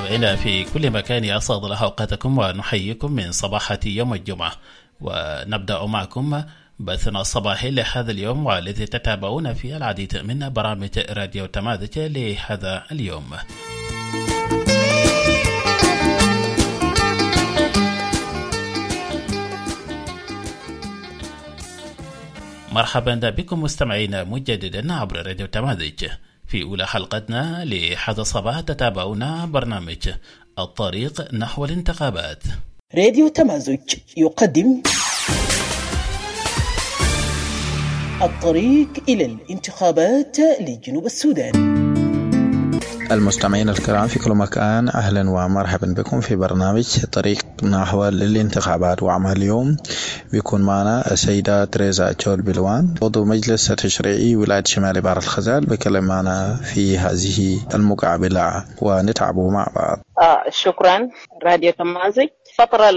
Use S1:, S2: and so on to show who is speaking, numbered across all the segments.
S1: مستمعينا في كل مكان أسعد الله أوقاتكم ونحييكم من صباحة يوم الجمعة، ونبدأ معكم بثنا الصباحي لهذا اليوم والذي تتابعون فيه العديد من برامج راديو تمازج لهذا اليوم. مرحبا بكم مستمعينا مجددا عبر راديو تمازج. في أولى حلقتنا لهذا الصباح تتابعون برنامج الطريق نحو الانتخابات.
S2: راديو تمازج يقدم الطريق إلى الانتخابات لجنوب السودان.
S3: المستمعين الكرام في كل مكان، أهلا ومرحبا بكم في برنامج طريق نحو الانتخابات. وعمل اليوم بيكون معنا السيدة تريزا تشول بلوان، عضو مجلس التشريعي ولاية شمال بحر الغزال، بكلم معنا في هذه المقابلة ونتعبوا مع بعض.
S4: شكرا. راديو تمازج فترة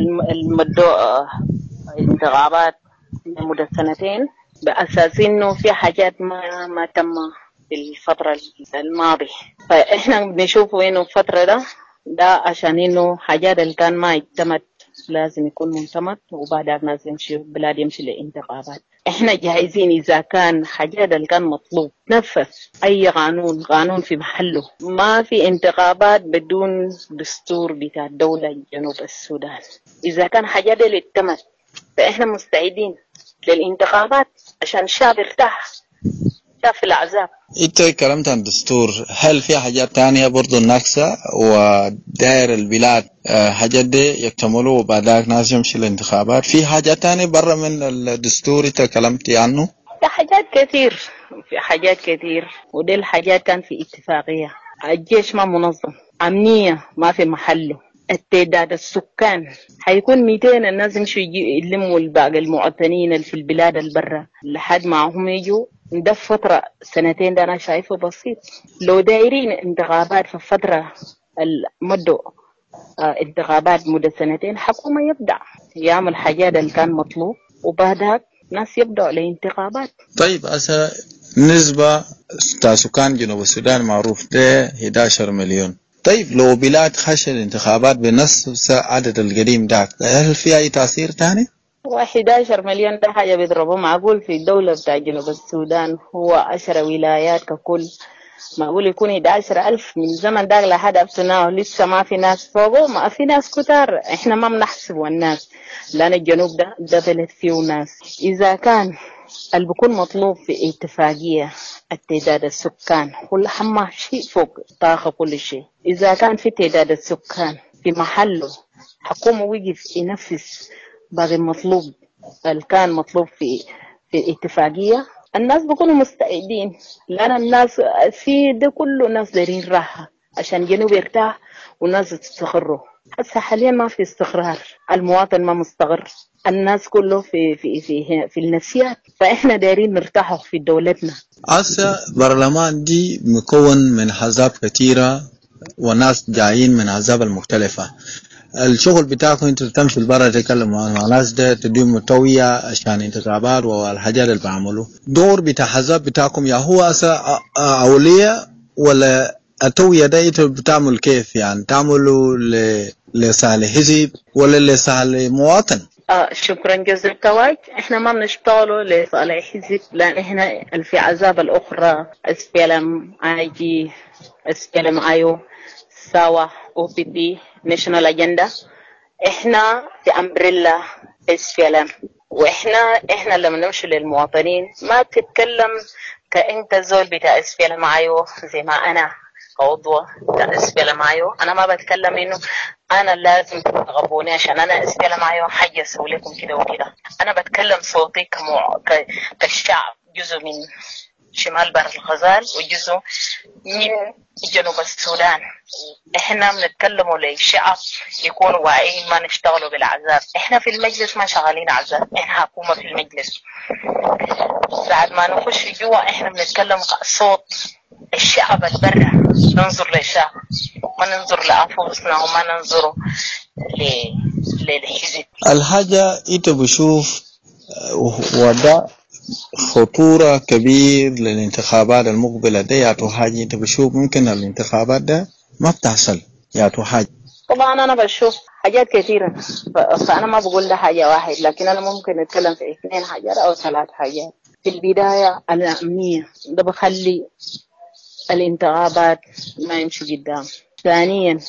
S4: المدة الانتخابات لمدة سنتين، بأساس إنه في حاجات ما تم في الفترة الماضية، فإحنا بنشوفه إنه الفترة ده عشان إنه حاجات اللي كان ما يتمت لازم يكون منتمت، وبعدها لازم يمشي بلاد يمشي للانتخابات. إحنا جاهزين إذا كان حاجات اللي كان مطلوب نفذ أي قانون في محله. ما في انتخابات بدون دستور بتاع الدولة جنوب السودان. إذا كان حاجات اللي اتمت فإحنا مستعدين للانتخابات عشان الشعب يرتاح في العذاب.
S3: انت كلمت عن دستور، هل في حاجات تانية برضو ناقصة ودائر البلاد حاجات دي يكتملوا وبعدها ناس يمشي الانتخابات؟ في حاجات تانية برا من الدستور انت كلمتي عنه؟
S4: في حاجات كتير ودي الحاجات كان في اتفاقية. الجيش ما منظم، أمنية ما في محله، التعداد السكان حيكون 200 الناس يمشوا يلموا الباقي المواطنين اللي في البلاد البرة لحد ما هم يجوا. ده فترة سنتين ده أنا شايفه بسيط. لو دايرين انتخابات في فترة المدة انتخابات مدة سنتين، حكومة يبدأ يعمل حاجات اللي كان مطلوب وبعدها ناس يبدأوا لانتخابات.
S3: طيب أسا نسبة سكان جنوب السودان معروف ده 11 مليون. طيب لو بلاد خش الانتخابات بنفس عدد القديم ده، هل في أي تأثير تاني؟
S4: 11 مليون ده حاجة بيضربوا معقول في الدولة بتاع جنوب السودان، هو 10 ولايات ككل، معقول يكون 11,000 من زمن ده لحد أبسناه لسه ما في ناس فوقه، ما في ناس كتار. احنا ما بنحسبوا الناس لأن الجنوب ده بلد فيه ناس. إذا كان اللي بيكون مطلوب في اتفاقية التعداد السكان كل حما شيء فوق طاقة كل شيء، إذا كان في تعداد السكان في محله حكومة وقف ينفذ باقي المطلوب اللي كان مطلوب في اتفاقية، الناس بيكونوا مستعدين. لأن الناس في ده كله ناس دارين راحة عشان جنوب يرتاح والناس تستقروا. هسه حاليا ما في استقرار، المواطن ما مستقر، الناس كله في النفسيات، فإحنا دارين نرتاحوا في دولتنا.
S3: هسه برلمان دي مكون من أحزاب كثيرة وناس جايين من أحزاب المختلفة. الشغل بتاعكم انتوا تمشوا البرا تتكلموا مع ناس ده تديهم متوية عشان انتخابات والحاجات اللي بعملوا. دور بتاع حزب بتاعكم يا هو أسا أولية ولا التوية ده انتوا بتعمل كيف؟ يعني تعملوا لصالح حزب ولا لصالح مواطن؟
S4: شكرا جزيلا كواج. احنا ما بنشتغلوا لصالح حزب، لان احنا في عذاب الاخرى SPLM IG SPLM IO سوا OPP ناشونال اجندا، احنا في امبريلا SPLM. واحنا لما نمشي للمواطنين ما تتكلم كأنت زول بتاع SPLM IO زي ما انا كعضوة بتاع SPLM IO. انا ما بتكلم انه انا لازم تغبوني عشان انا SPLM IO حاجة اسوي لكم كده وكده. انا بتكلم صوتي كالشعب، جزء من شمال بحر الغزال وجزء من جنوب السودان. احنا بنتكلموا للشعب يكونوا واعيين، ما نشتغلوا بالعذاب. احنا في المجلس ما شغالين عذاب، احنا حكومة في المجلس. بعد ما نخش جوا احنا بنتكلم صوت الشعب البرة، ننظر للشعب، ما ننظر لأنفسنا وما ننظر للحزب.
S3: الحاجة انت بشوف وده خطورة كبير للانتخابات المقبلة دي، حاجة انت بشوف ممكن الانتخابات ده ما بتحصل يعطوا حاجة.
S4: طبعا أنا بشوف حاجات كثيرة، فأنا ما بقول ده حاجة واحد، لكن أنا ممكن أتكلم في 2 حاجات أو 3 حاجات. في البداية الأمنية، ده بخلي الانتخابات ما يمشي قدام. ثانيا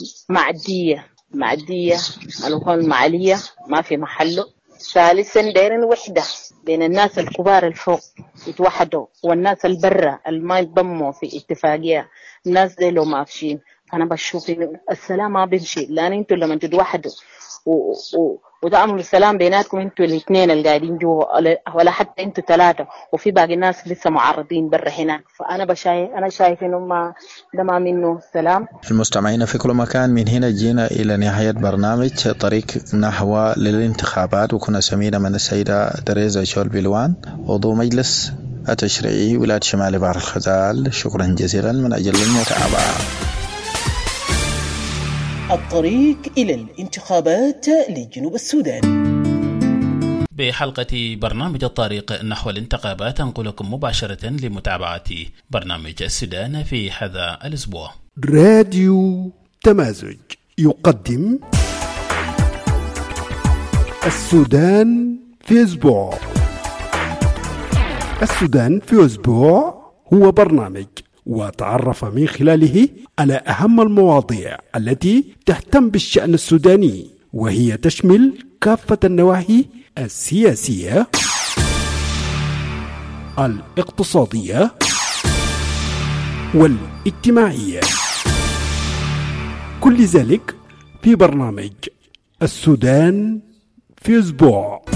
S4: معدية الأخوة المالية ما في محله. ثالثا دايرين وحدة بين الناس الكبار الفوق يتوحدوا، والناس البرة ما يتضموا في اتفاقية، الناس دي لو ما فيشين. أنا بشوف إن السلام ما بيمشي، لأن أنتوا لما تتوحدوا وتعملوا السلام بيناتكم انتوا الاثنين اللي قاعدين جوا، ولا حتى انتوا 3، وفي باقي الناس لسه معرضين برا هناك. فانا شايف انه ما منه سلام.
S3: المستمعين في كل مكان، من هنا جينا الى نهاية برنامج طريق نحو للانتخابات، وكنا سمينا من السيدة تريزا شول بلوان، عضو مجلس التشريعي ولاية شمال بحر الغزال. شكرا جزيلا من اجل المتابعة.
S2: الطريق إلى الانتخابات لجنوب السودان.
S1: بحلقة برنامج الطريق نحو الانتخابات أنقلكم مباشرة لمتابعة برنامج السودان في هذا الأسبوع.
S5: راديو تمازج يقدم السودان في أسبوع. السودان في أسبوع هو برنامج وتعرف من خلاله على أهم المواضيع التي تهتم بالشأن السوداني، وهي تشمل كافة النواحي السياسية، الاقتصادية والاجتماعية، كل ذلك في برنامج السودان في أسبوع.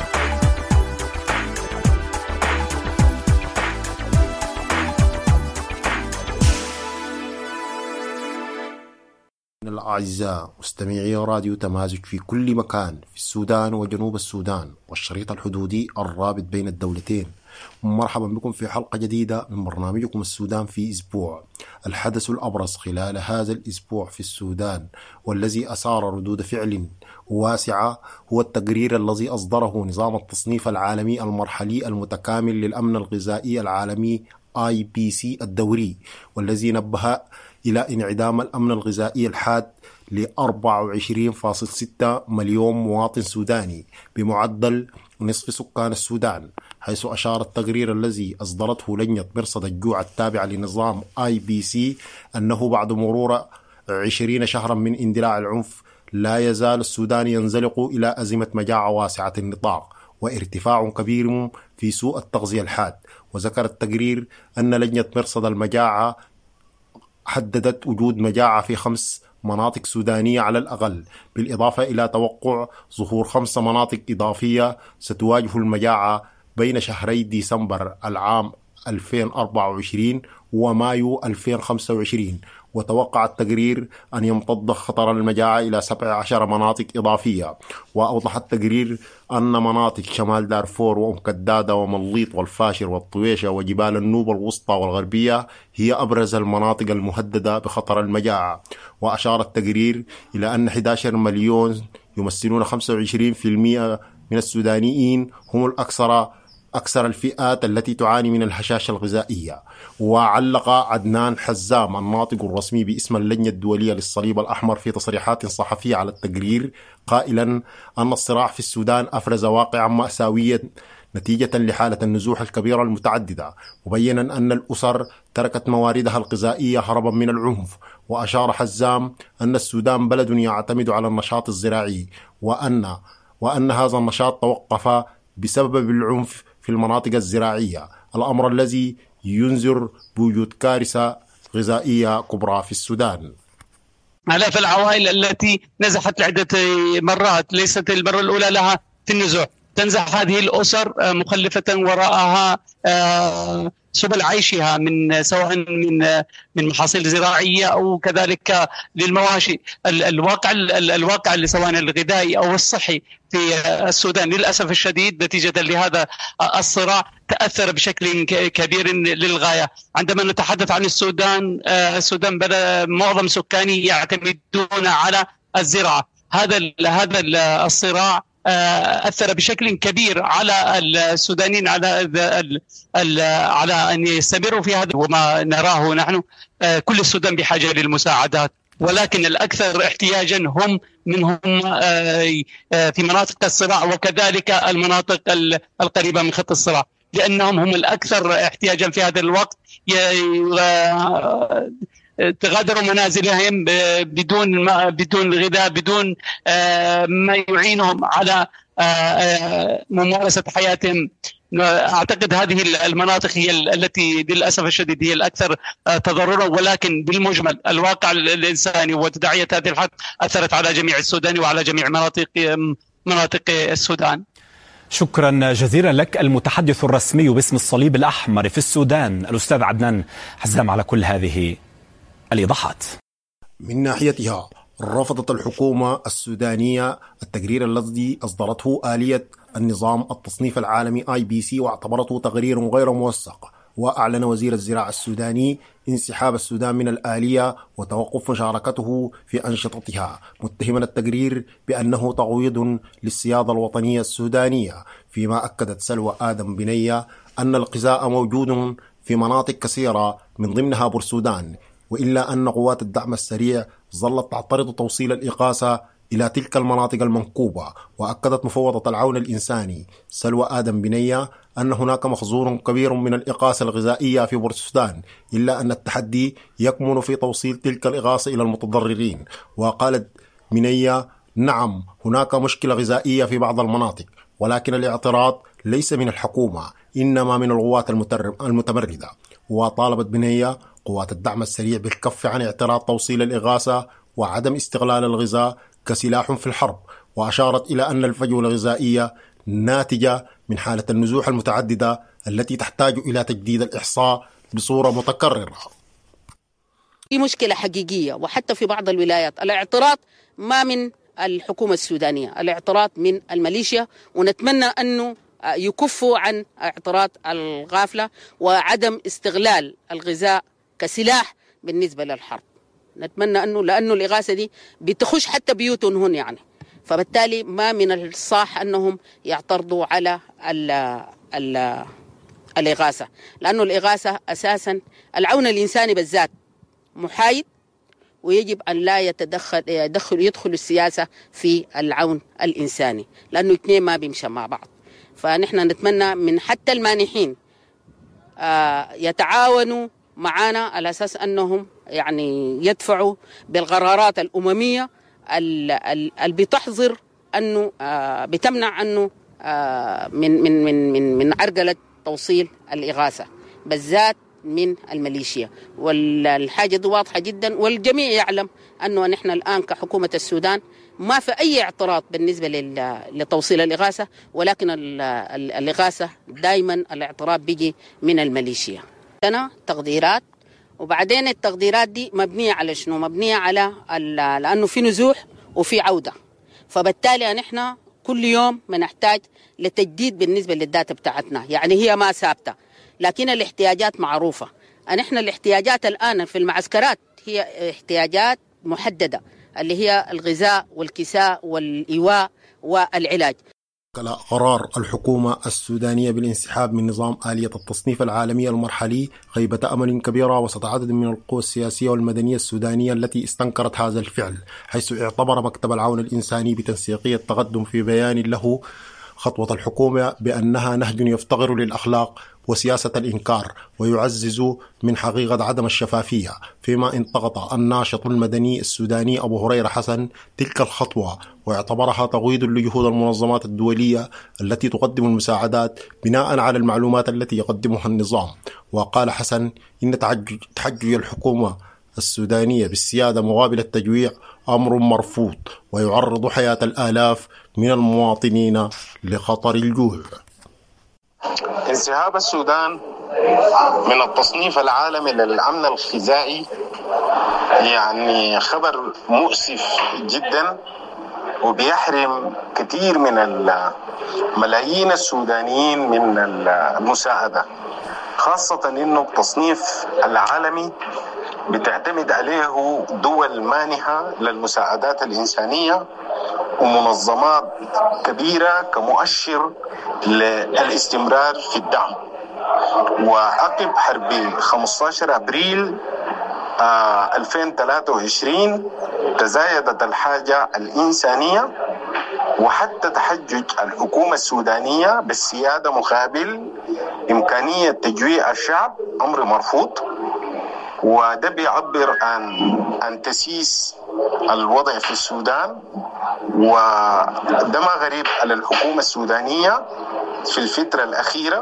S6: الأعزاء مستمعي راديو تمازج في كل مكان في السودان وجنوب السودان والشريط الحدودي الرابط بين الدولتين، مرحبا بكم في حلقة جديدة من برنامجكم السودان في أسبوع. الحدث الأبرز خلال هذا الأسبوع في السودان والذي أثار ردود فعل واسعة هو التقرير الذي أصدره نظام التصنيف العالمي المرحلي المتكامل للأمن الغذائي العالمي IPC الدوري، والذي نبه إلى انعدام الأمن الغذائي الحاد ل 24.6 مليون مواطن سوداني بمعدل نصف سكان السودان، حيث أشار التقرير الذي أصدرته لجنة مرصد الجوع التابعة لنظام IPC أنه بعد مرور 20 شهرا من اندلاع العنف لا يزال السودان ينزلق إلى أزمة مجاعة واسعة النطاق وارتفاع كبير في سوء التغذية الحاد. وذكر التقرير أن لجنة مرصد المجاعة حددت وجود مجاعة في 5 مناطق سودانية على الأقل، بالإضافة إلى توقع ظهور 5 مناطق إضافية ستواجه المجاعة بين شهري ديسمبر العام 2024 ومايو 2025. وتوقع التقرير أن يمتد خطر المجاعة إلى 17 مناطق إضافية. وأوضح التقرير أن مناطق شمال دارفور وأم كدادة ومليط والفاشر والطويشة وجبال النوبة الوسطى والغربية هي أبرز المناطق المهددة بخطر المجاعة. وأشار التقرير إلى أن 11 مليون يمثلون 25% من السودانيين هم أكثر الفئات التي تعاني من الهشاشة الغذائية. وعلق عدنان حزام الناطق الرسمي باسم اللجنة الدولية للصليب الأحمر في تصريحات صحفية على التقرير قائلا أن الصراع في السودان أفرز واقعا مأساويا نتيجة لحالة النزوح الكبيرة المتعددة، مبينا أن الأسر تركت مواردها الغذائية هربا من العنف. وأشار حزام أن السودان بلد يعتمد على النشاط الزراعي، وأن هذا النشاط توقف بسبب العنف في المناطق الزراعية، الأمر الذي ينذر بوجود كارثة غذائية كبرى في السودان.
S7: آلاف العوائل التي نزحت لعدة مرات، ليست المرة الأولى لها في النزوح، تنزح هذه الأسر مخلفة وراءها سبل عيشها من سواء من محاصيل زراعية أو كذلك للمواشي. الواقع اللي سواء الغذائي أو الصحي في السودان للأسف الشديد نتيجة لهذا الصراع تأثر بشكل كبير للغاية. عندما نتحدث عن السودان معظم سكانه يعتمدون على الزراعة. هذا الصراع أثر بشكل كبير على السودانيين على أن يستمروا في هذا. وما نراه نحن كل السودان بحاجة للمساعدات ولكن الأكثر احتياجا هم منهم في مناطق الصراع، وكذلك المناطق القريبة من خط الصراع، لأنهم هم الأكثر احتياجا في هذا الوقت. تغادروا منازلهم بدون غذاء، بدون ما يعينهم على ممارسة حياتهم. أعتقد هذه المناطق هي التي للأسف الشديد هي الأكثر تضررا، ولكن بالمجمل الواقع الإنساني وتداعيات هذه الحرب أثرت على جميع السودان وعلى جميع مناطق السودان.
S8: شكرا جزيلا لك المتحدث الرسمي باسم الصليب الأحمر في السودان الأستاذ عدنان حزام على كل هذه الإيضاحات.
S6: من ناحيتها رفضت الحكومة السودانية التقرير الذي أصدرته آلية النظام التصنيف العالمي IBC، واعتبرته تقرير غير موثق. وأعلن وزير الزراعة السوداني انسحاب السودان من الآلية وتوقف مشاركته في أنشطتها، متهما التقرير بأنه تعويض للسيادة الوطنية السودانية. فيما أكدت سلوى آدم بنية أن الغذاء موجود في مناطق كثيرة من ضمنها بورسودان، وإلا أن قوات الدعم السريع ظلت تعترض توصيل الإغاثة إلى تلك المناطق المنكوبة. وأكدت مفوضة العون الإنساني سلوى آدم بنية أن هناك مخزون كبير من الإغاثة الغذائية في بورسودان، إلا أن التحدي يكمن في توصيل تلك الإغاثة إلى المتضررين. وقالت بنية: نعم، هناك مشكلة غذائية في بعض المناطق، ولكن الاعتراض ليس من الحكومة إنما من القوات المتمردة. وطالبت بنية قوات الدعم السريع بالكف عن اعتراض توصيل الإغاثة وعدم استغلال الغذاء كسلاح في الحرب. وأشارت إلى أن الفجوة الغذائية ناتجة من حالة النزوح المتعددة التي تحتاج إلى تجديد الإحصاء بصورة متكررة.
S9: في مشكلة حقيقية، وحتى في بعض الولايات الاعتراض ما من الحكومة السودانية، الاعتراض من الميليشيا، ونتمنى أنه يكفوا عن اعتراض الغافلة وعدم استغلال الغذاء كسلاح بالنسبة للحرب. نتمنى لأنه الإغاثة دي بتخش حتى بيوتهم هون يعني، فبالتالي ما من الصح أنهم يعترضوا على الإغاثة، لأنه الإغاثة أساسا العون الإنساني بالذات محايد، ويجب أن لا يدخل السياسة في العون الإنساني، لأنه اثنين ما بيمشى مع بعض. فنحن نتمنى من حتى المانحين يتعاونوا معنا على أساس أنهم يعني يدفعوا بالقرارات الأممية اللي بتحظر أنه بتمنع أنه من عرقلة توصيل الإغاثة بالذات من الميليشيا. والحاجة دي واضحة جدا، والجميع يعلم أنه نحن الآن كحكومة السودان ما في أي اعتراض بالنسبة لتوصيل الإغاثة، ولكن الإغاثة دائما الاعتراض بيجي من الميليشيا. تقديرات، وبعدين التقديرات دي مبنية على شنو؟ مبنية على لأنه في نزوح وفي عودة، فبالتالي نحن كل يوم بنحتاج لتجديد بالنسبة للداتا بتاعتنا، يعني هي ما ثابتة، لكن الاحتياجات معروفة. نحن الاحتياجات الآن في المعسكرات هي احتياجات محددة، اللي هي الغذاء والكساء والإيواء والعلاج.
S6: قرار الحكومة السودانية بالانسحاب من نظام آلية التصنيف العالمي المرحلي غيبة أمل كبيرة وسط عدد من القوى السياسية والمدنية السودانية التي استنكرت هذا الفعل، حيث اعتبر مكتب العون الإنساني بتنسيقية تقدم في بيان له خطوة الحكومة بأنها نهج يفتقر للأخلاق وسياسة الإنكار ويعزز من حقيقة عدم الشفافية. فيما انتقد الناشط المدني السوداني أبو هريرة حسن تلك الخطوة واعتبرها تغويض لجهود المنظمات الدولية التي تقدم المساعدات بناء على المعلومات التي يقدمها النظام. وقال حسن إن تحجج الحكومة السودانية بالسيادة مقابل التجويع أمر مرفوض ويعرض حياة الآلاف من المواطنين لخطر الجوع.
S10: انسحاب السودان من التصنيف العالمي للأمن الغذائي يعني خبر مؤسف جدا، وبيحرم كثير من الملايين السودانيين من المساعدة، خاصة إنه التصنيف العالمي بتعتمد عليه دول مانحة للمساعدات الإنسانية ومنظمات كبيرة كمؤشر للاستمرار في الدعم. وعقب حرب 15 أبريل 2023 تزايدت الحاجة الإنسانية، وحتى تحجج الحكومة السودانية بالسيادة مقابل إمكانية تجويع الشعب أمر مرفوض. وده بيعبر عن تسييس الوضع في السودان، وده ما غريب على الحكومة السودانية في الفترة الأخيرة،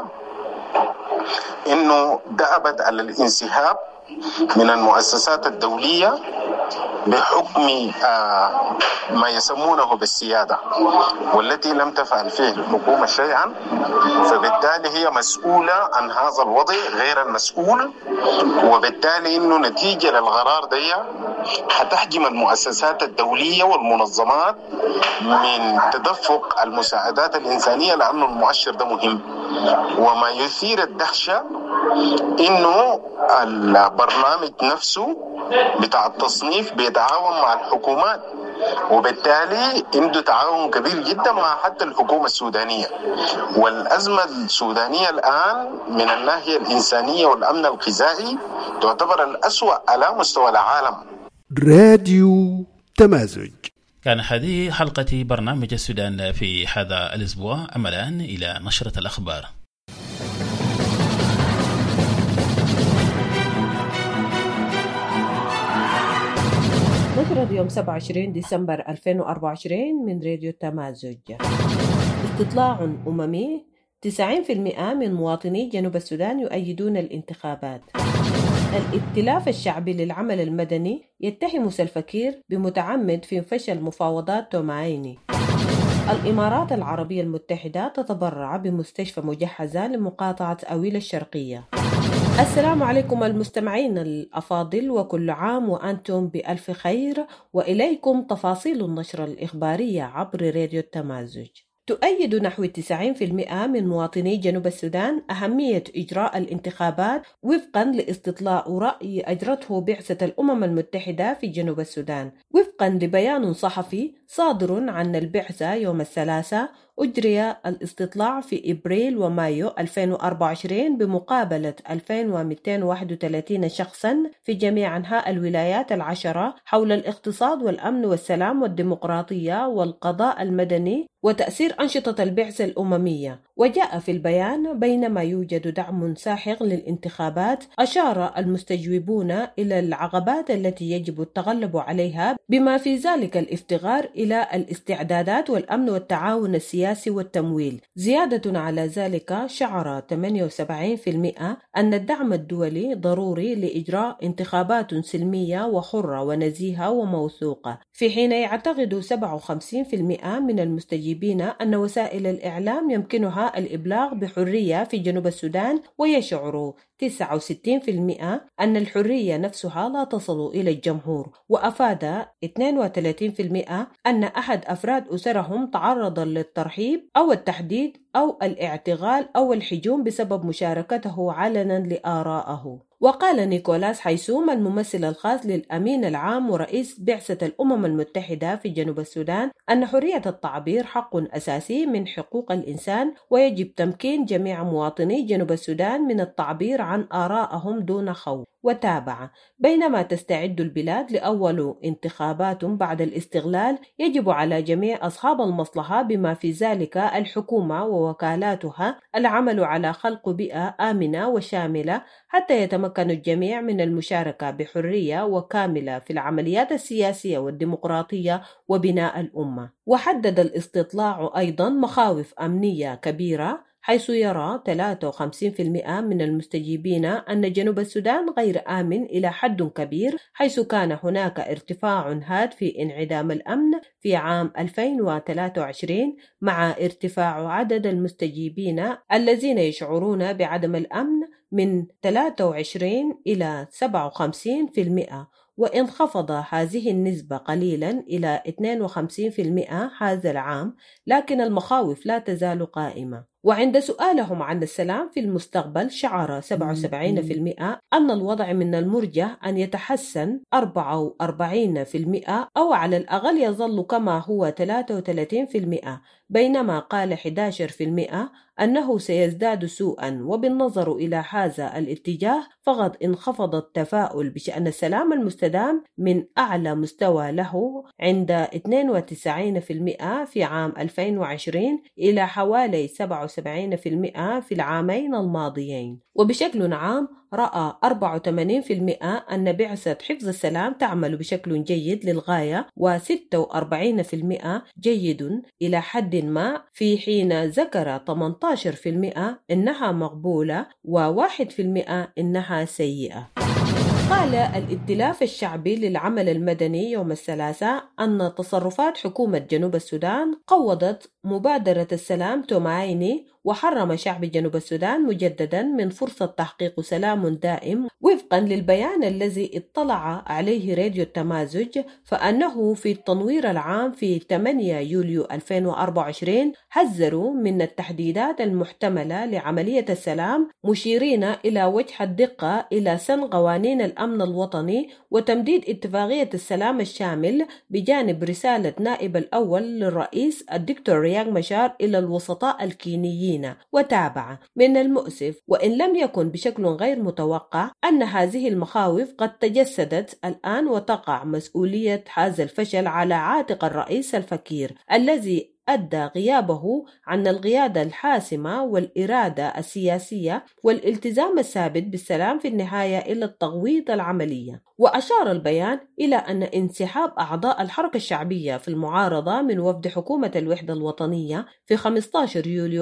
S10: إنه دأبت على الانسحاب من المؤسسات الدولية بحكم ما يسمونه بالسيادة، والتي لم تفعل فيه الحكومة شيئا، فبالتالي هي مسؤولة عن هذا الوضع غير المسؤول، وبالتالي إنه نتيجة للقرار دي حتحجم المؤسسات الدولية والمنظمات من تدفق المساعدات الإنسانية، لأنه المؤشر ده مهم. وما يثير الدهشة إنه البرنامج نفسه بتاع التصنيف بيتعاون مع الحكومات، وبالتالي عنده تعاون كبير جدا مع حتى الحكومة السودانية. والأزمة السودانية الآن من الناحية الإنسانية والأمن الغذائي تعتبر الأسوأ على مستوى العالم.
S5: راديو تمازج.
S1: كان هذه حلقة برنامج السودان في هذا الأسبوع. أملا إلى نشرة الأخبار.
S11: نشرة يوم 27 ديسمبر 2024 من راديو تمازج. استطلاع أممي: 90% من مواطني جنوب السودان يؤيدون الانتخابات. الائتلاف الشعبي للعمل المدني يتهم سلفا كير بمتعمد في فشل مفاوضات تومايني. الإمارات العربية المتحدة تتبرع بمستشفى مجهزة لمقاطعة أويل الشرقية. السلام عليكم المستمعين الأفاضل، وكل عام وأنتم بألف خير، وإليكم تفاصيل النشرة الإخبارية عبر راديو التمازج. تؤيد نحو 90% من مواطني جنوب السودان أهمية إجراء الانتخابات وفقا لاستطلاع رأي أجرته بعثة الأمم المتحدة في جنوب السودان. وفقا لبيان صحفي صادر عن البعثة يوم الثلاثاء، أجري الاستطلاع في إبريل ومايو 2024 بمقابلة 2231 شخصا في جميع أنحاء الولايات العشرة حول الاقتصاد والأمن والسلام والديمقراطية والقضاء المدني وتأثير أنشطة البعثة الأممية. وجاء في البيان: بينما يوجد دعم ساحق للانتخابات، أشار المستجوبون إلى العقبات التي يجب التغلب عليها، بما في ذلك الافتقار إلى الاستعدادات والأمن والتعاون السياسي والتمويل. زيادة على ذلك، شعر 78% أن الدعم الدولي ضروري لإجراء انتخابات سلمية وحرة ونزيهة وموثوقة، في حين يعتقد 57% من المستجيبين أن وسائل الإعلام يمكنها الإبلاغ بحرية في جنوب السودان، ويشعر 69% أن الحرية نفسها لا تصل إلى الجمهور. وأفاد 32% أن أحد أفراد أسرهم تعرض للترحيب أو التحديد أو الاعتقال أو الحجوم بسبب مشاركته علنا لآرائه. وقال نيكولاس حيسوم الممثل الخاص للأمين العام ورئيس بعثة الأمم المتحدة في جنوب السودان أن حرية التعبير حق أساسي من حقوق الإنسان، ويجب تمكين جميع مواطني جنوب السودان من التعبير عن آرائهم دون خوف. وتابع: بينما تستعد البلاد لأول انتخابات بعد الاستغلال، يجب على جميع أصحاب المصلحة بما في ذلك الحكومة ووكالاتها العمل على خلق بيئة آمنة وشاملة حتى يتمكن الجميع من المشاركة بحرية وكاملة في العمليات السياسية والديمقراطية وبناء الأمة. وحدد الاستطلاع أيضا مخاوف أمنية كبيرة، حيث يرى 53% من المستجيبين أن جنوب السودان غير آمن إلى حد كبير، حيث كان هناك ارتفاع هاد في انعدام الأمن في عام 2023 مع ارتفاع عدد المستجيبين الذين يشعرون بعدم الأمن من 23 إلى 57%، وانخفض هذه النسبة قليلا إلى 52% هذا العام، لكن المخاوف لا تزال قائمة. وعند سؤالهم عن السلام في المستقبل، شعر 77% أن الوضع من المرجح أن يتحسن 44%، أو على الأقل يظل كما هو 33%، بينما قال 11% أنه سيزداد سوءا، وبالنظر إلى هذا الاتجاه فقد انخفض التفاؤل بشأن السلام المستدام من أعلى مستوى له عند 92% في عام 2020 إلى حوالي 77% في العامين الماضيين. وبشكل عام رأى 84% أن بعثة حفظ السلام تعمل بشكل جيد للغاية، و46% جيد إلى حد ما، في حين ذكر 18% إنها مقبولة و1% إنها سيئة. قال الائتلاف الشعبي للعمل المدني يوم الثلاثاء أن تصرفات حكومة جنوب السودان قوضت مبادرة السلام تومايني، وحرم شعب جنوب السودان مجددا من فرصة تحقيق سلام دائم. وفقا للبيان الذي اطلع عليه راديو التمازج، فأنه في التنوير العام في 8 يوليو 2024 حذروا من التحديدات المحتملة لعملية السلام، مشيرين إلى وجه الدقة إلى سن قوانين الأمن الوطني وتمديد اتفاقية السلام الشامل، بجانب رسالة نائب الأول للرئيس الدكتور رياض مشار إلى الوسطاء الكينيين. وتابع: من المؤسف وإن لم يكن بشكل غير متوقع أن هذه المخاوف قد تجسدت الآن، وتقع مسؤولية هذا الفشل على عاتق الرئيس الفكير الذي أدى غيابه عن القيادة الحاسمة والإرادة السياسية والالتزام الثابت بالسلام في النهاية إلى التغويض العملية. وأشار البيان إلى أن انسحاب أعضاء الحركة الشعبية في المعارضة من وفد حكومة الوحدة الوطنية في 15 يوليو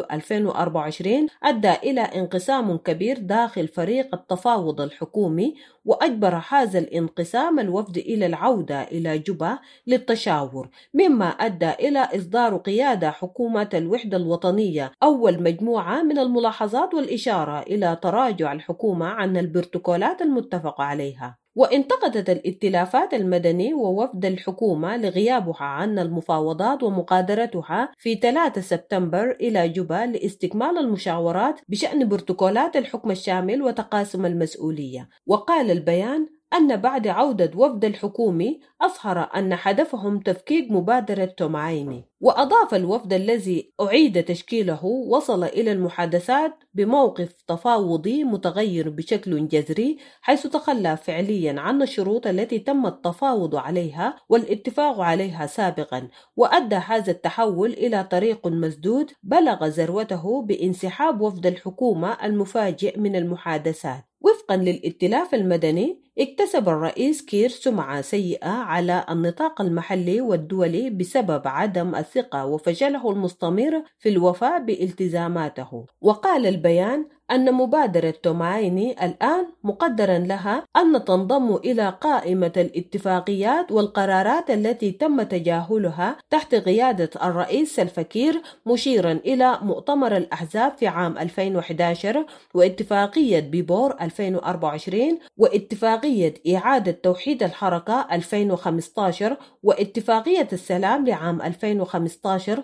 S11: 2024 أدى إلى انقسام كبير داخل فريق التفاوض الحكومي، وأجبر هذا الانقسام الوفد إلى العودة إلى جوبا للتشاور، مما أدى إلى إصدار قيادة حكومة الوحدة الوطنية أول مجموعة من الملاحظات والإشارة إلى تراجع الحكومة عن البروتوكولات المتفق عليها. وانتقدت الائتلافات المدني ووفد الحكومة لغيابها عن المفاوضات ومقادرتها في 3 سبتمبر إلى جوبا لاستكمال المشاورات بشأن بروتوكولات الحكم الشامل وتقاسم المسؤولية. وقال البيان أن بعد عودة وفد الحكومي أظهر أن هدفهم تفكيك مبادرة تومايني. وأضاف الوفد الذي أعيد تشكيله وصل إلى المحادثات بموقف تفاوضي متغير بشكل جذري، حيث تخلى فعليا عن الشروط التي تم التفاوض عليها والاتفاق عليها سابقا، وأدى هذا التحول إلى طريق مسدود بلغ ذروته بانسحاب وفد الحكومة المفاجئ من المحادثات. وفقا للائتلاف المدني، اكتسب الرئيس كير سمعة سيئة على النطاق المحلي والدولي بسبب عدم الثقة وفشله المستمر في الوفاء بالتزاماته. وقال البيان أن مبادرة تومايني الآن مقدرا لها أن تنضم إلى قائمة الاتفاقيات والقرارات التي تم تجاهلها تحت قيادة الرئيس الفكير، مشيرا إلى مؤتمر الأحزاب في عام 2011 واتفاقية بيبور 2024 واتفاقية إعادة توحيد الحركة 2015 واتفاقية السلام لعام 2015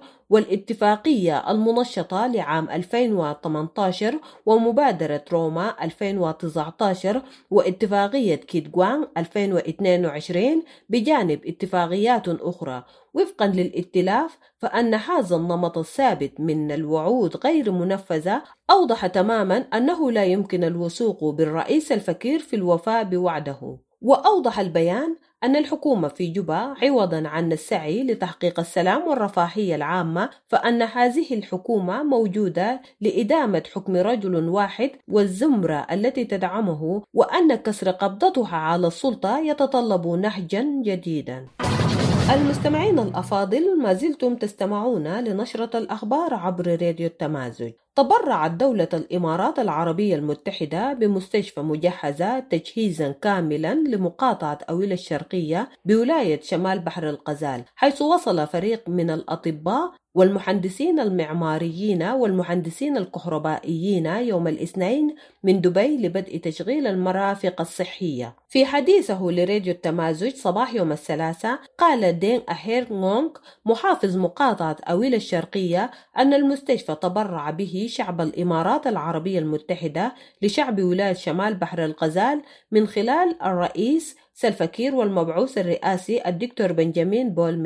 S11: والاتفاقية المنشطة لعام 2018 ومبادرة روما 2019 واتفاقية كيتغوان 2022 بجانب اتفاقيات أخرى. وفقا للائتلاف، فأن هذا النمط الثابت من الوعود غير منفذة أوضح تماما أنه لا يمكن الوثوق بالرئيس الفكير في الوفاء بوعده. وأوضح البيان أن الحكومة في جوبا عوضا عن السعي لتحقيق السلام والرفاهية العامة، فأن هذه الحكومة موجودة لإدامة حكم رجل واحد والزمرة التي تدعمه، وأن كسر قبضتها على السلطة يتطلب نهجا جديدا. المستمعين الأفاضل، ما زلتم تستمعون لنشرة الأخبار عبر راديو التمازج. تبرعت دولة الإمارات العربية المتحدة بمستشفى مجهزة تجهيزا كاملا لمقاطعة أويل الشرقية بولاية شمال بحر الغزال، حيث وصل فريق من الأطباء والمهندسين المعماريين والمهندسين الكهربائيين يوم الاثنين من دبي لبدء تشغيل المرافق الصحية. في حديثه لراديو التمازج صباح يوم الثلاثاء، قال دين أهير نونغ محافظ مقاطعة أويل الشرقية أن المستشفى تبرع به شعب الإمارات العربية المتحدة لشعب ولاية شمال بحر الغزال من خلال الرئيس سلفا كير والمبعوث الرئاسي الدكتور بنجامين بولميل.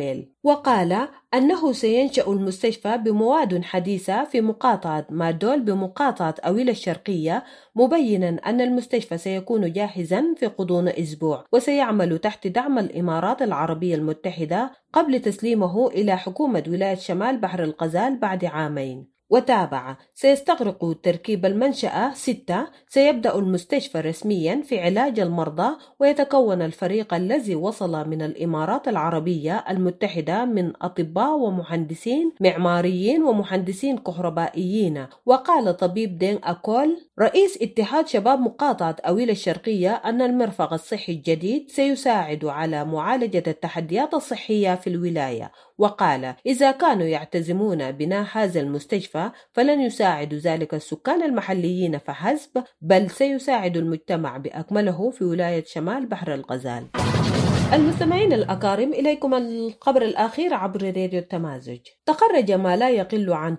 S11: وقال أنه سينشأ المستشفى بمواد حديثة في مقاطعة مادول بمقاطعة أويلة الشرقية، مبينا أن المستشفى سيكون جاهزا في غضون أسبوع، وسيعمل تحت دعم الإمارات العربية المتحدة قبل تسليمه إلى حكومة ولاية شمال بحر الغزال بعد عامين. وتابع: سيستغرق تركيب المنشأة 6. سيبدأ المستشفى رسميا في علاج المرضى، ويتكون الفريق الذي وصل من الإمارات العربية المتحدة من أطباء ومهندسين معماريين ومهندسين كهربائيين. وقال طبيب دين أكول رئيس اتحاد شباب مقاطعة أويلة الشرقية أن المرفق الصحي الجديد سيساعد على معالجة التحديات الصحية في الولاية. وقال: إذا كانوا يعتزمون بناء هذا المستشفى فلن يساعد ذلك السكان المحليين فحسب، بل سيساعد المجتمع بأكمله في ولاية شمال بحر الغزال. المستمعين الأكارم، إليكم الخبر الأخير عبر راديو التمازج. تخرج ما لا يقل عن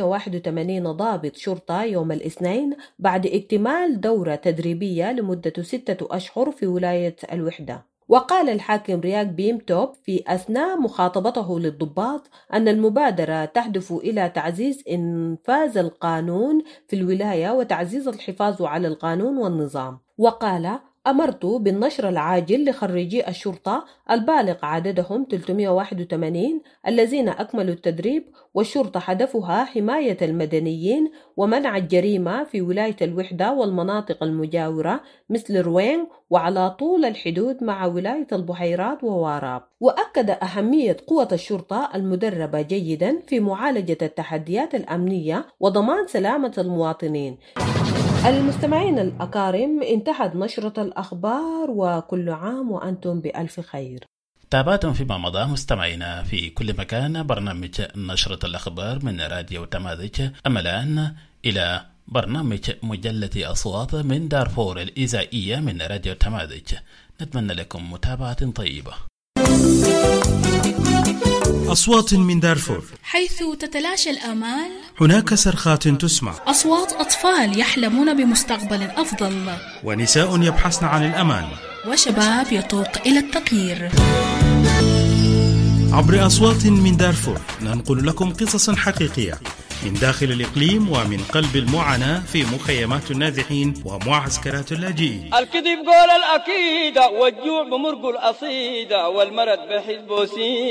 S11: 381 ضابط شرطة يوم الاثنين بعد اكتمال دورة تدريبية لمدة 6 أشهر في ولاية الوحدة. وقال الحاكم رياك بيم توب في أثناء مخاطبته للضباط أن المبادرة تهدف إلى تعزيز إنفاذ القانون في الولاية وتعزيز الحفاظ على القانون والنظام. وقال: أمرت بالنشر العاجل لخريجي الشرطة البالغ عددهم 381 الذين أكملوا التدريب، والشرطة هدفها حماية المدنيين ومنع الجريمة في ولاية الوحدة والمناطق المجاورة مثل روين وعلى طول الحدود مع ولاية البحيرات وواراب. وأكد أهمية قوة الشرطة المدربة جيدا في معالجة التحديات الأمنية وضمان سلامة المواطنين. المستمعين الأكارم، انتهت نشرة الأخبار، وكل عام وأنتم بألف خير.
S1: تابعتم فيما مضى مستمعينا في كل مكان برنامج نشرة الأخبار من راديو تمازج. أما الآن إلى برنامج مجلة أصوات من دارفور الإذاعية من راديو تمازج. نتمنى لكم متابعة طيبة.
S12: أصوات من دارفور،
S13: حيث تتلاشى الآمال
S12: هناك صرخات تسمع،
S13: أصوات أطفال يحلمون بمستقبل أفضل،
S12: ونساء يبحثن عن الأمان،
S13: وشباب يتوق إلى التغيير.
S12: عبر أصوات من دارفور ننقل لكم قصص حقيقية من داخل الإقليم ومن قلب المعاناة في مخيمات النازحين ومعسكرات اللاجئين.
S14: الكذب قول الأكيدة، والجوع بمرق الأصيدة، والمرض بحزب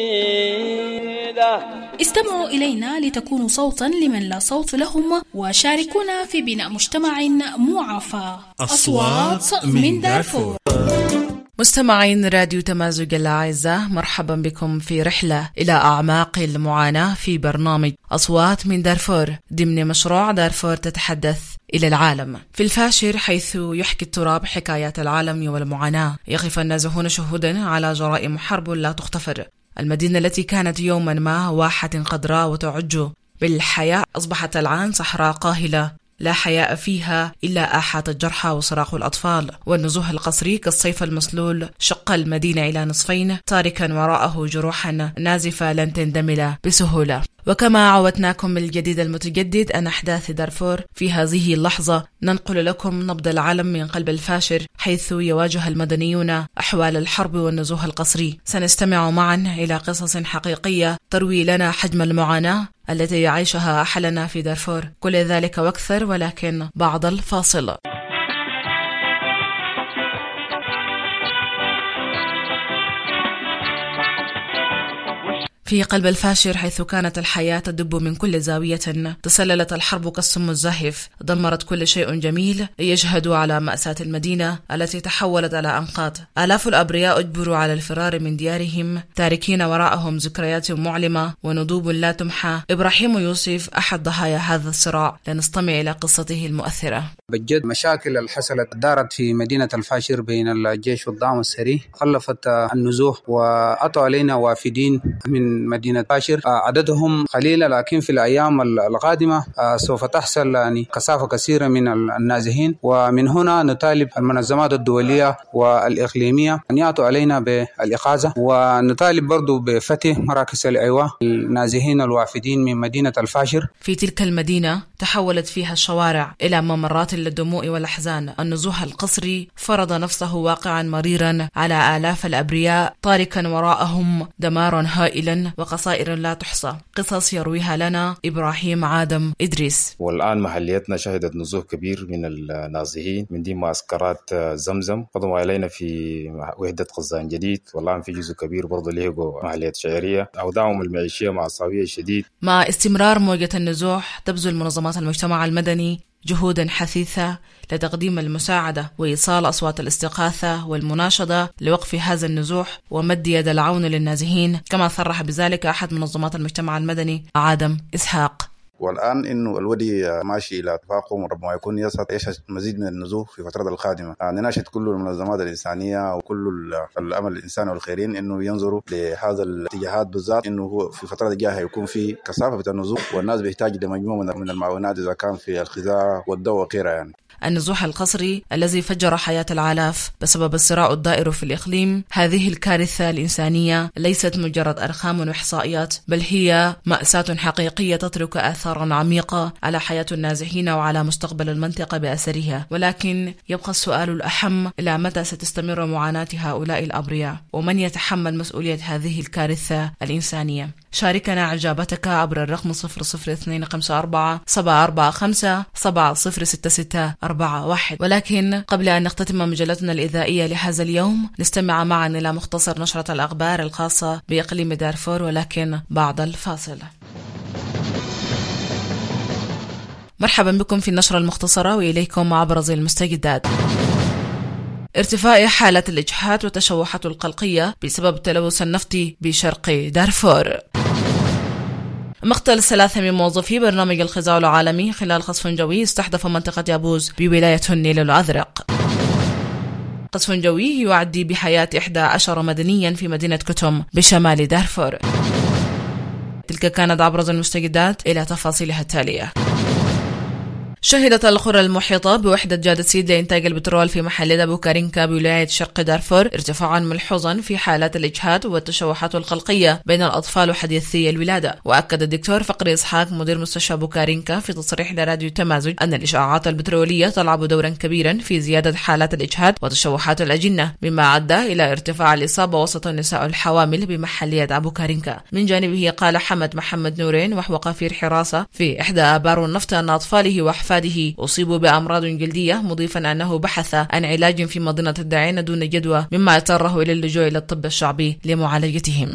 S14: سيدة.
S13: استمعوا إلينا لتكونوا صوتا لمن لا صوت لهم، وشاركونا في بناء مجتمع معافى.
S12: أصوات من دارفور.
S15: مستمعين راديو تمازج الأعزاء، مرحبا بكم في رحلة إلى أعماق المعاناة في برنامج أصوات من دارفور ضمن مشروع دارفور تتحدث إلى العالم. في الفاشر، حيث يحكي التراب حكايات العالم والمعاناة، يقف النازحون شهودا على جرائم حرب لا تغتفر. المدينة التي كانت يوما ما واحة خضراء وتعج بالحياة أصبحت الآن صحراء قاهلة لا حياء فيها إلا آحات الجرحى وصراخ الأطفال. والنزوح القسري كالصيف المسلول شق المدينة إلى نصفين، تاركا وراءه جروحا نازفة لن تندمل بسهولة. وكما عودناكم الجديد المتجدد عن أحداث دارفور، في هذه اللحظة ننقل لكم نبض العالم من قلب الفاشر، حيث يواجه المدنيون أحوال الحرب والنزوح القسري. سنستمع معا إلى قصص حقيقية تروي لنا حجم المعاناة التي يعيشها أحلنا في دارفور. كل ذلك وأكثر، ولكن بعد الفاصل. في قلب الفاشر، حيث كانت الحياة تدب من كل زاوية، تسللت الحرب كالسم الزاحف، دمرت كل شيء جميل، يجهد على مأساة المدينة التي تحولت على أنقاض. آلاف الأبرياء أجبروا على الفرار من ديارهم، تاركين وراءهم ذكريات معلمة ونضوب لا تمحى. إبراهيم يوسف أحد ضحايا هذا الصراع، لنستمع إلى قصته المؤثرة.
S16: بجد مشاكل اللي حصلت دارت في مدينة الفاشر بين الجيش والدعم السري خلفت النزوح، وأتوا علينا وافدين من مدينة فاشر، عددهم قليل، لكن في الأيام القادمة سوف تحصل يعني كثافة كثيرة من النازحين. ومن هنا نطالب المنظمات الدولية والإقليمية أن يأتوا علينا بالإغاثة، ونطالب برضو بفتح مراكز الإيواء النازحين الوافدين من مدينة الفاشر.
S15: في تلك المدينة تحولت فيها الشوارع إلى ممرات للدموع والأحزان. النزوح القسري فرض نفسه واقعا مريرا على آلاف الأبرياء، تاركا وراءهم دمارا هائلا وقصائر لا تحصى، قصص يرويها لنا إبراهيم عادم إدريس.
S17: والآن محليتنا شهدت نزوح كبير من النازحين من دي معسكرات زمزم، قدموا علينا في وحدة قزان جديد، والآن في جزء كبير برضه لهجوا محلية شعرية. أوضاعهم المعيشية معصبية شديد.
S15: مع استمرار موجة النزوح تبذل منظمات المجتمع المدني جهودا حثيثة لتقديم المساعدة وإيصال أصوات الاستغاثة والمناشدة لوقف هذا النزوح ومد يد العون للنازحين، كما صرح بذلك أحد منظمات المجتمع المدني عادم إسحاق.
S18: والآن إنه الودي ماشي إلى تفاقم، وربما يكون يشهد مزيد من النزوح في الفترة القادمة. نناشد كل المنظمات الإنسانية وكل الأمل الإنساني والخيرين إنه ينظروا لهذا الاتجاهات بالذات، إنه في الفترة الجاية يكون في كثافة النزوح، والناس بيحتاج لمجموعة من المعونات إذا كان في الغذاء والدواء وغيرها يعني.
S15: النزوح القسري الذي فجر حياة الآلاف بسبب الصراع الدائر في الإقليم، هذه الكارثة الإنسانية ليست مجرد أرقام وإحصائيات، بل هي مأساة حقيقية تترك آثارا عميقة على حياة النازحين وعلى مستقبل المنطقة بأثرها. ولكن يبقى السؤال الأهم: إلى متى ستستمر معاناة هؤلاء الأبرياء؟ ومن يتحمل مسؤولية هذه الكارثة الإنسانية؟ شاركنا إجابتك عبر الرقم 00254 745 7066 41. ولكن قبل أن نختتم مجلتنا الإذاعية لهذا اليوم، نستمع معا إلى مختصر نشرة الأخبار الخاصة بإقليم دارفور، ولكن بعد الفاصل. مرحبا بكم في النشرة المختصرة، وإليكم أبرز المستجدات. ارتفاع حالة الإجحاف وتشوهات القلقية بسبب التلوث النفطي بشرق دارفور. مقتل 3 من موظفي برنامج الغذاء العالمي خلال قصف جوي استهدف منطقة يابوز بولاية النيل الأزرق. قصف جوي يعدي بحياة 11 مدنيا في مدينة كتم بشمال دارفور. تلك كانت أبرز المستجدات، إلى تفاصيلها التالية. شهدت القرى المحيطة بوحدة جادسيد لإنتاج البترول في محلية بوكارينكا بولاية شرق دارفور ارتفاعا ملحوظا في حالات الإجهاد والتشوهات القلقية بين الأطفال حديثي الولادة. وأكد الدكتور فقري إسحاق مدير مستشفى بوكارينكا في تصريح لراديو تمازج أن الإشعاعات البترولية تلعب دورا كبيرا في زيادة حالات الإجهاد وتشوهات الأجنة، مما أدى إلى ارتفاع الإصابة وسط النساء الحوامل بمحلية بوكارينكا. من جانبه قال حمد محمد نورين وهو قفير حراسة في إحدى آبار النفط أن أطفاله وأحفاده أصيبوا بأمراض جلدية، مضيفا أنه بحث عن علاج في مدينة الدعين دون جدوى، مما اضطره إلى اللجوء إلى الطب الشعبي لمعالجتهم.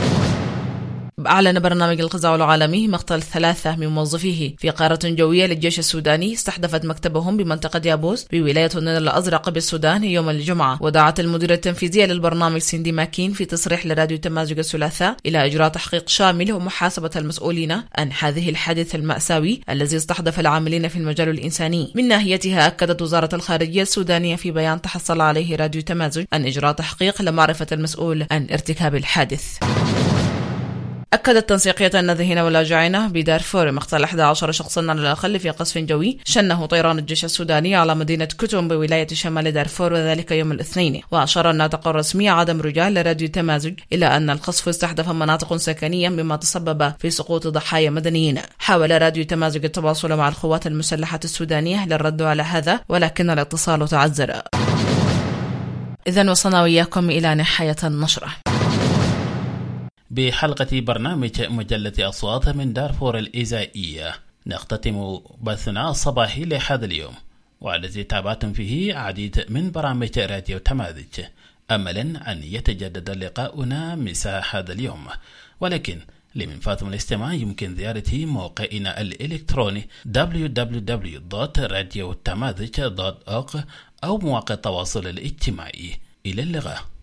S15: أعلن برنامج الغذاء العالمي مقتل 3 من موظفيه في قارة جوية للجيش السوداني استحدثت مكتبهم بمنطقة يابوز بولاية النيل الأزرق بالسودان يوم الجمعة. ودعت المديرة التنفيذية للبرنامج سيندي ماكين في تصريح لراديو تمازج الثلاثاء إلى إجراء تحقيق شامل ومحاسبة المسؤولين عن هذه الحادث المأساوي الذي استحدث العاملين في المجال الإنساني. من ناحيتها أكدت وزارة الخارجية السودانية في بيان تحصل عليه راديو تمازج عن إجراء تحقيق لمعرفة المسؤول عن ارتكاب الحادث. أكدت تنسيقية النازحين واللاجئين بدارفور مقتل 11 شخصا على الأقل في قصف جوي شنه طيران الجيش السوداني على مدينة كتم بولاية شمال دارفور، وذلك يوم الاثنين. وأشار الناطق الرسمي عدم رجال لراديو تمازج إلى أن القصف استهدف مناطق سكنية مما تسبب في سقوط ضحايا مدنيين. حاول راديو تمازج التواصل مع القوات المسلحة السودانية للرد على هذا، ولكن الاتصال تعذر. إذن وصلنا وإياكم إلى نهاية النشرة.
S1: بحلقة برنامج مجلة أصوات من دارفور الإذاعية نختتم بثنا الصباحي لهذا اليوم، والذي تابعتم فيه عديد من برامج راديو تمازج، أملا أن يتجدد لقاؤنا مساء هذا اليوم. ولكن لمن فاتم الاستماع يمكن زيارة موقعنا الإلكتروني www.radiotamazig.org أو مواقع التواصل الاجتماعي. إلى اللقاء.